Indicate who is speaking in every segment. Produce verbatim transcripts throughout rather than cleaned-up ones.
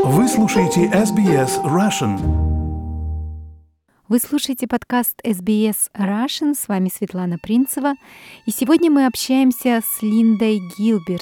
Speaker 1: Вы слушаете эс би эс Russian.
Speaker 2: Вы слушаете подкаст эс би эс Russian, с вами Светлана Принцева, и сегодня мы общаемся с Линдой Гилберт.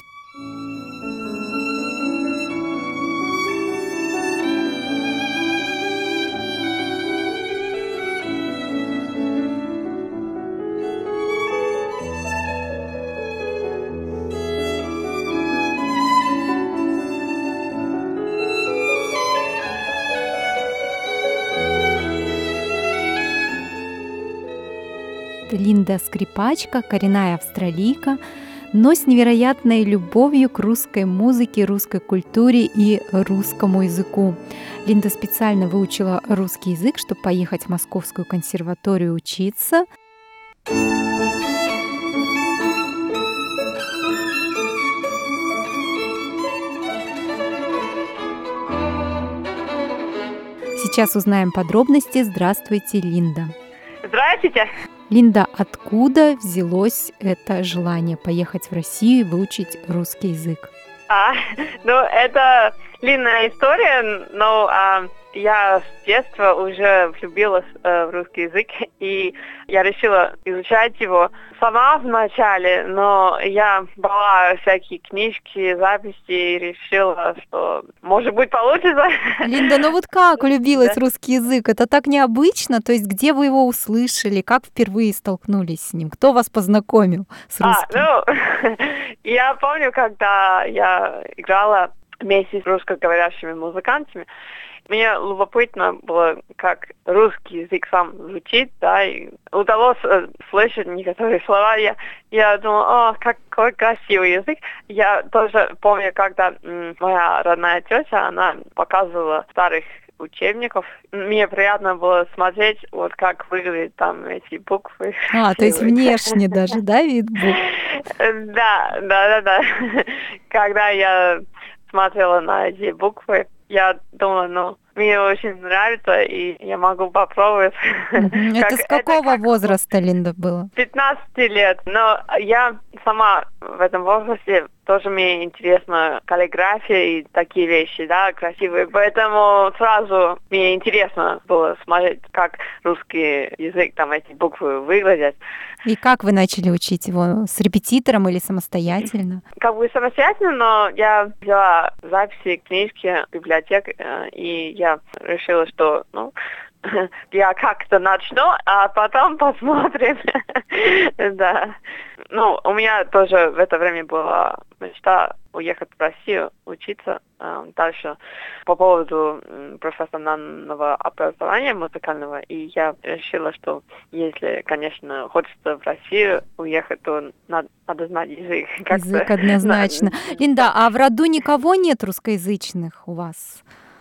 Speaker 2: Линда скрипачка, коренная австралийка, но с невероятной любовью к русской музыке, русской культуре и русскому языку. Линда специально выучила русский язык, чтобы поехать в Московскую консерваторию учиться. Сейчас узнаем подробности. Здравствуйте, Линда.
Speaker 3: Здравствуйте.
Speaker 2: Линда, откуда взялось это желание поехать в Россию и выучить русский язык?
Speaker 3: А, ну, это длинная история, но а, я с детства уже влюбилась а, в русский язык, и я решила изучать его сама вначале, но я брала всякие книжки, записи и решила, что, может быть, получится.
Speaker 2: Линда, ну вот как влюбилась в
Speaker 3: Да.
Speaker 2: русский язык? Это так необычно. То есть где вы его услышали? Как впервые столкнулись с ним? Кто вас познакомил с
Speaker 3: А,
Speaker 2: русским?
Speaker 3: ну, я помню, когда я играла вместе с русскоговорящими музыкантами, мне любопытно было, как русский язык сам звучит, да, и удалось э, слышать некоторые слова. Я, я думала, о, какой красивый язык. Я тоже помню, когда м, моя родная тетя, она показывала старых учебников. Мне приятно было смотреть, вот как выглядят там эти буквы.
Speaker 2: А, то есть внешне даже, да, вид был?
Speaker 3: Да, да, да, да. Когда я смотрела на эти буквы, я думала, ну, мне очень нравится, и я могу попробовать.
Speaker 2: Мгм.
Speaker 3: Как-
Speaker 2: Это с какого
Speaker 3: как
Speaker 2: возраста, Линда, было?
Speaker 3: пятнадцать лет, но я сама в этом возрасте тоже мне интересна каллиграфия и такие вещи, да, красивые. Поэтому сразу мне интересно было смотреть, как русский язык, там эти буквы выглядят.
Speaker 2: И как вы начали учить его? С репетитором или самостоятельно?
Speaker 3: Как бы самостоятельно, но я взяла записи, книжки, библиотек, э, и я решила, что, ну, я как-то начну, а потом посмотрим. Да. Ну, у меня тоже в это время была мечта уехать в Россию, учиться э, дальше по поводу м, профессионального образования музыкального. И я решила, что если, конечно, хочется в Россию уехать, то надо, надо знать язык. Как-то.
Speaker 2: Язык однозначно.
Speaker 3: Да.
Speaker 2: Линда, а в роду никого нет русскоязычных у вас?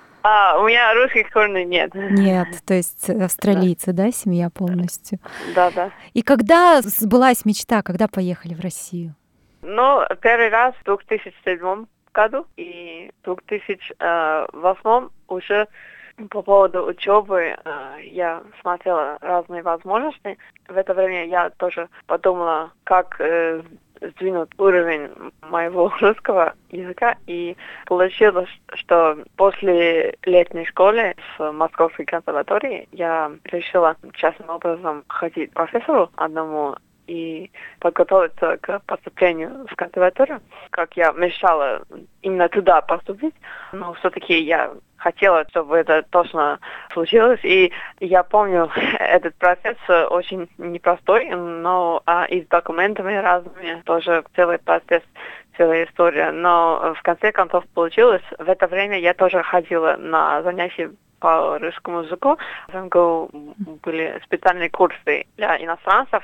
Speaker 3: А, у меня русских корней нет.
Speaker 2: Нет, то есть австралийцы, да, семья полностью.
Speaker 3: Да, да.
Speaker 2: И когда сбылась мечта, когда поехали в Россию?
Speaker 3: Ну, первый раз в две тысячи седьмом году и в две тысячи восьмом уже по поводу учебы э, я смотрела разные возможности. В это время я тоже подумала, как э, сдвинуть уровень моего русского языка, и получилось, что после летней школы в Московской консерватории я решила частным образом ходить к профессору одному и подготовиться к поступлению в консерваторию, как я мечтала именно туда поступить, но все-таки я хотела, чтобы это точно случилось, и я помню, этот процесс очень непростой, но а, и с документами разными тоже целый процесс, целая история, но в конце концов получилось. В это время я тоже ходила на занятия по русскому языку. В МГУ были специальные курсы для иностранцев.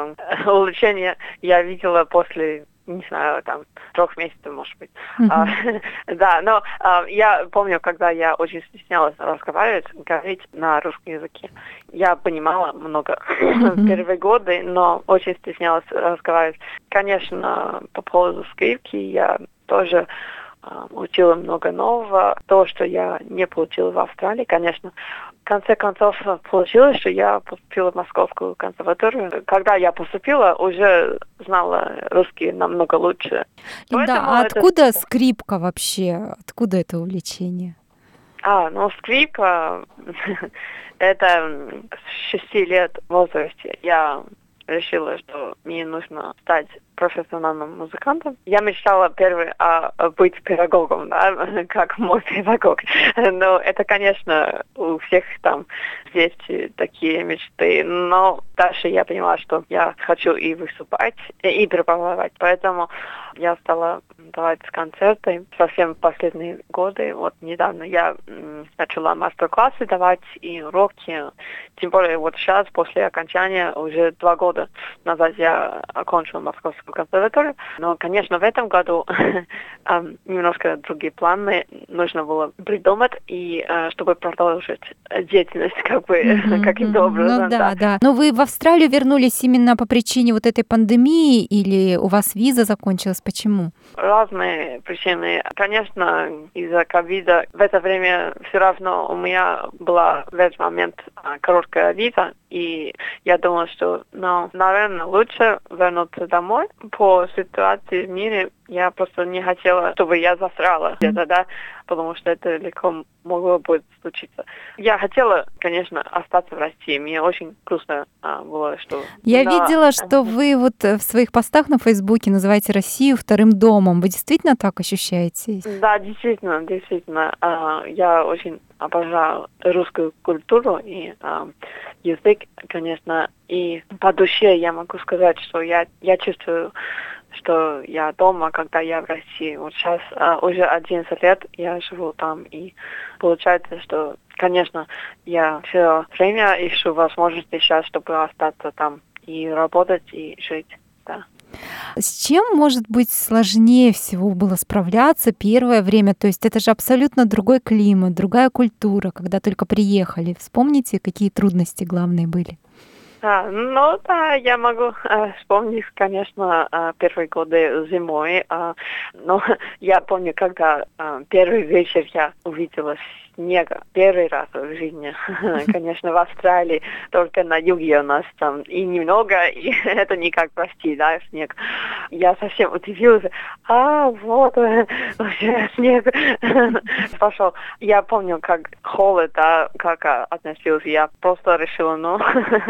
Speaker 3: Улучшение я видела после, не знаю, там, трех месяцев, может быть.
Speaker 2: Мгм.
Speaker 3: А, да, но а, я помню, когда я очень стеснялась разговаривать, говорить на русском языке. Я понимала много в первые годы, но очень стеснялась разговаривать. Конечно, по поводу скрипки я тоже учила много нового, то, что я не получила в Австралии, конечно. В конце концов, получилось, что я поступила в Московскую консерваторию. Когда я поступила, уже знала русский намного лучше.
Speaker 2: Линда,
Speaker 3: Поэтому
Speaker 2: а
Speaker 3: это-
Speaker 2: откуда скрипка вообще? Откуда это увлечение?
Speaker 3: А, ну, скрипка, это с шести лет в возрасте. Я решила, что мне нужно стать профессиональным музыкантом. Я мечтала первый а, быть педагогом, да, как мой педагог. Но это, конечно, у всех там есть такие мечты. Но дальше я поняла, что я хочу и выступать, и преподавать. Поэтому я стала давать концерты совсем в последние годы. Вот недавно я м, начала мастер-классы давать и уроки. Тем более вот сейчас, после окончания, уже два года назад я окончила Московскую консерваторию. Но, конечно, в этом году немножко другие планы нужно было придумать, и чтобы продолжить деятельность как бы mm-hmm, каким-то образом.
Speaker 2: Ну да, да, да. Но вы в Австралию вернулись именно по причине вот этой пандемии или у вас виза закончилась? Почему?
Speaker 3: Разные причины. Конечно, из-за ковида в это время все равно у меня была в этот момент короткая виза, и я думала, что, ну, наверное, лучше вернуться домой. По ситуации в мире я просто не хотела, чтобы я застряла где-то, да, потому что это легко могло бы случиться. Я хотела, конечно, остаться в России. Мне очень грустно а, было, что...
Speaker 2: Я
Speaker 3: да.
Speaker 2: видела, что вы вот в своих постах на Фейсбуке называете Россию вторым домом. Вы действительно так ощущаете?
Speaker 3: Да, действительно, действительно. А, я очень обожаю русскую культуру и а, язык, конечно, и по душе я могу сказать, что я, я чувствую, что я дома, когда я в России. Вот сейчас а, уже одиннадцать лет я живу там, и получается, что, конечно, я все время ищу возможности сейчас, чтобы остаться там и работать, и жить, да.
Speaker 2: С чем, может быть, сложнее всего было справляться первое время? То есть это же абсолютно другой климат, другая культура, когда только приехали. Вспомните, какие трудности главные были?
Speaker 3: А, ну да, я могу э, вспомнить, конечно, э, первые годы зимой. Э, но я помню, когда э, первый вечер я увидела снега первый раз в жизни. Конечно, в Австралии, только на юге у нас там и немного, и это никак прости, да, снег. Я совсем удивилась. А, вот, уже снег пошел. Я помню, как холод, да, как относился. Я просто решила, ну,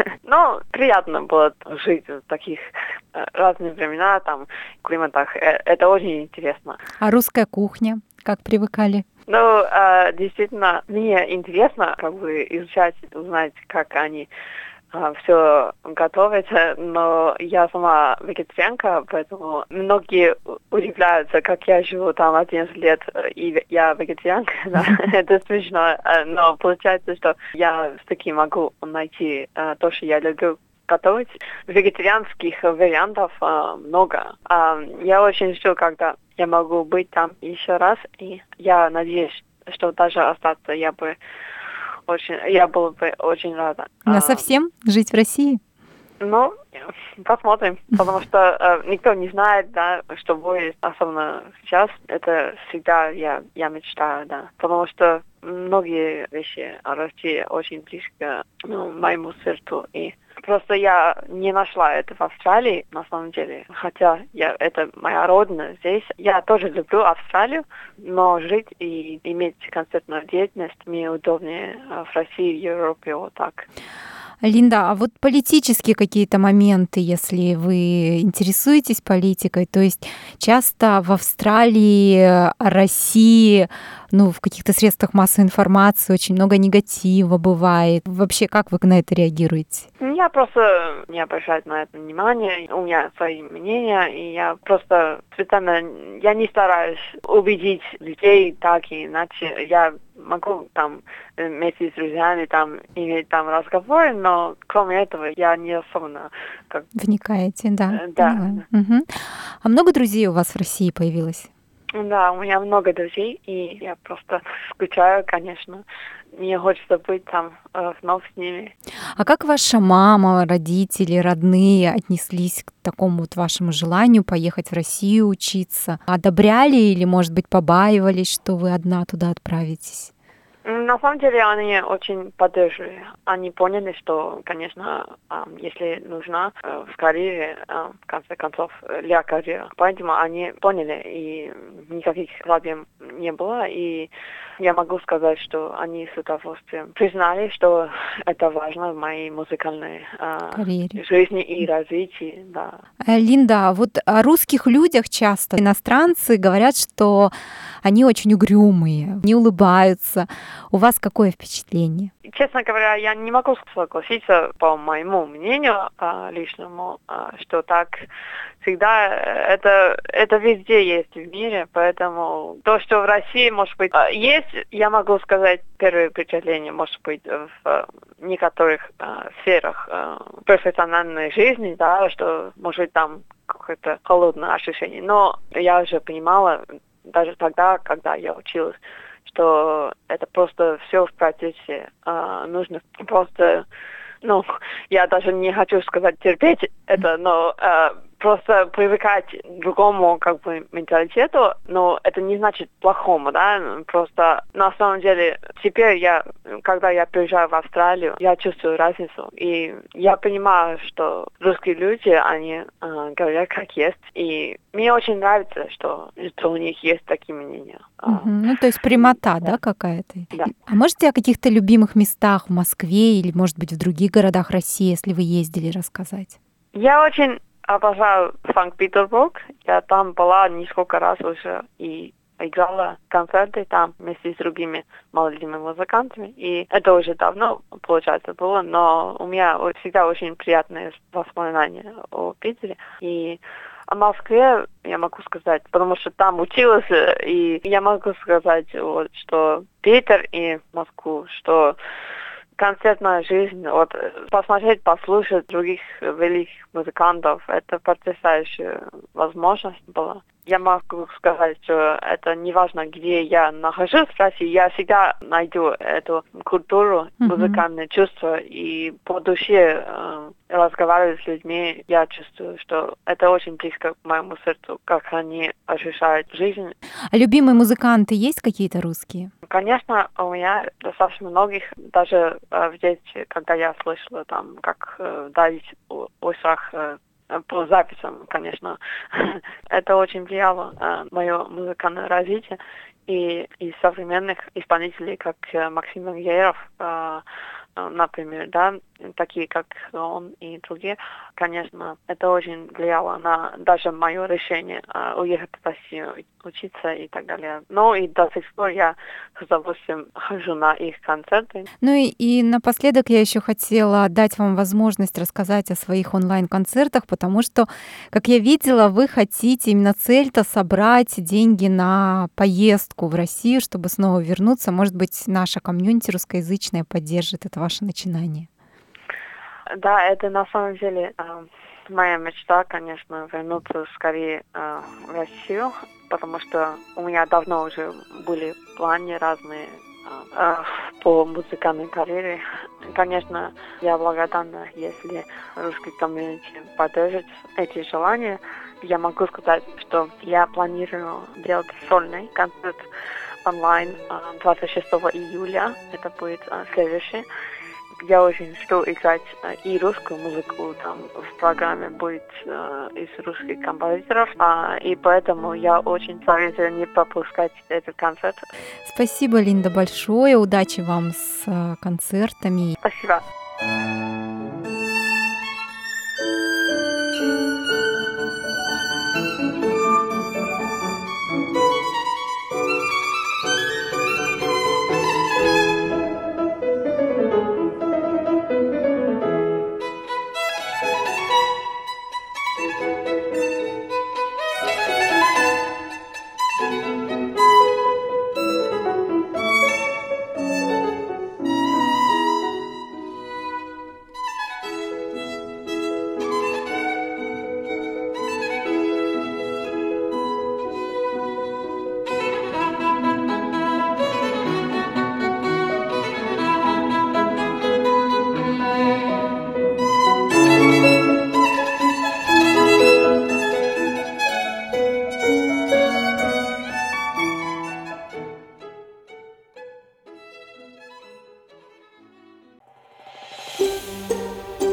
Speaker 3: ну, приятно было жить в таких разных времена, там, климатах. Это очень интересно.
Speaker 2: А русская кухня? Как привыкали?
Speaker 3: Ну, э, действительно, мне интересно как бы изучать, узнать, как они э, все готовят, но я сама вегетарианка, поэтому многие удивляются, как я живу там одиннадцать лет, и я вегетарианка, да, это смешно, но получается, что я все-таки могу найти э, то, что я люблю готовить. Вегетарианских вариантов э, много. Э, я очень жду, когда я могу быть там еще раз, и я надеюсь, что даже остаться я бы очень, я была бы очень рада.
Speaker 2: На совсем жить в России?
Speaker 3: Ну, посмотрим, потому что э, никто не знает, да, что будет, особенно сейчас. Это всегда я, я мечтаю, да, потому что многие вещи о России очень близко, ну, моему сердцу, и просто я не нашла это в Австралии, на самом деле, хотя я, это моя родина здесь. Я тоже люблю Австралию, но жить и иметь концертную деятельность мне удобнее в России, в Европе, вот так.
Speaker 2: Линда, а вот политические какие-то моменты, если вы интересуетесь политикой, то есть часто в Австралии, о России, ну, в каких-то средствах массовой информации очень много негатива бывает. Вообще, как вы на это реагируете?
Speaker 3: Я просто не обращаю на это внимания. У меня свои мнения, и я просто специально, я не стараюсь убедить людей так и иначе. Я могу там вместе с друзьями там иметь там разговоры, но кроме этого я не особенно как...
Speaker 2: Вникаете, да.
Speaker 3: Да.
Speaker 2: Угу. А много друзей у вас в России появилось?
Speaker 3: Да, у меня много друзей, и я просто скучаю, конечно. Мне хочется быть там э, вновь с ними.
Speaker 2: А как ваша мама, родители, родные отнеслись к такому вот вашему желанию поехать в Россию учиться? Одобряли или, может быть, побаивались, что вы одна туда отправитесь?
Speaker 3: на самом деле они очень поддерживали. Они поняли, что, конечно, если нужна в карьере, в конце концов, для карьеры. Поэтому они поняли, и никаких проблем не было. И я могу сказать, что они с удовольствием признали, что это важно в моей музыкальной
Speaker 2: карьере,
Speaker 3: жизни и развитии. Да.
Speaker 2: Линда, вот о русских людях часто иностранцы говорят, что они очень угрюмые, не улыбаются. У вас какое впечатление?
Speaker 3: Честно говоря, я не могу согласиться, по моему мнению личному, что так всегда это, это везде есть в мире, поэтому то, что в России, может быть, есть, я могу сказать, первое впечатление, может быть, в некоторых сферах профессиональной жизни, да, что, может быть, там какое-то холодное ощущение. Но я уже понимала, даже тогда, когда я училась, что это просто все в процессе. А, нужно просто, ну, я даже не хочу сказать терпеть это, но а, просто привыкать к другому как бы менталитету, но это не значит плохому, да, просто на самом деле теперь я, когда я приезжаю в Австралию, я чувствую разницу, и я понимаю, что русские люди, они э, говорят как есть, и мне очень нравится, что, что у них есть такие мнения.
Speaker 2: Угу. Ну, то есть прямота, да, да какая-то?
Speaker 3: Да.
Speaker 2: А можете о каких-то любимых местах в Москве или, может быть, в других городах России, если вы ездили, рассказать?
Speaker 3: Я очень обожаю Санкт-Петербург. Я там была несколько раз уже и играла концерты там вместе с другими молодыми музыкантами. И это уже давно, получается, было, но у меня всегда очень приятные воспоминания о Питере. И о Москве я могу сказать, потому что там училась, и я могу сказать, вот, что Питер и Москву, что концертная жизнь, вот посмотреть, послушать других великих музыкантов, это потрясающая возможность была. Я могу сказать, что это не важно, где я нахожусь в России, я всегда найду эту культуру, музыкальное mm-hmm. чувство, и по душе э, разговаривать с людьми, я чувствую, что это очень близко к моему сердцу, как они ощущают жизнь.
Speaker 2: А любимые музыканты есть какие-то русские?
Speaker 3: Конечно, у меня достаточно многих, даже э, в детстве, когда я слышала там, как э, Давид Усах э, по записям, конечно, это очень влияло на мое музыкальное развитие. И из современных исполнителей, как Максим Венгеров, например, да, такие как он и другие, конечно, это очень влияло на даже мое решение уехать в Россию, учиться и так далее. Но и до сих пор я с удовольствием хожу на их концерты.
Speaker 2: Ну и, и напоследок я еще хотела дать вам возможность рассказать о своих онлайн-концертах, потому что, как я видела, вы хотите именно цель-то собрать деньги на поездку в Россию, чтобы снова вернуться. Может быть, наша комьюнити русскоязычная поддержит это ваше начинание.
Speaker 3: Да, это на самом деле э, моя мечта, конечно, вернуться скорее э, в Россию, потому что у меня давно уже были планы разные э, по музыкальной карьере. Конечно, я благодарна, если русский комьюнити поддержит эти желания. Я могу сказать, что я планирую делать сольный концерт онлайн двадцать шестого июля. Это будет э, следующий. Я очень жду играть э, и русскую музыку, там в программе будет э, из русских композиторов, э, и поэтому я очень советую не пропускать этот концерт.
Speaker 2: Спасибо, Линда, большое, удачи вам с э, концертами.
Speaker 3: Спасибо.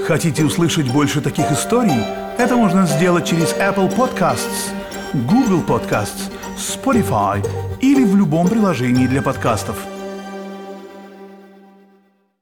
Speaker 1: Хотите услышать больше таких историй? Это можно сделать через Apple Podcasts, Google Podcasts, Spotify или в любом приложении для подкастов.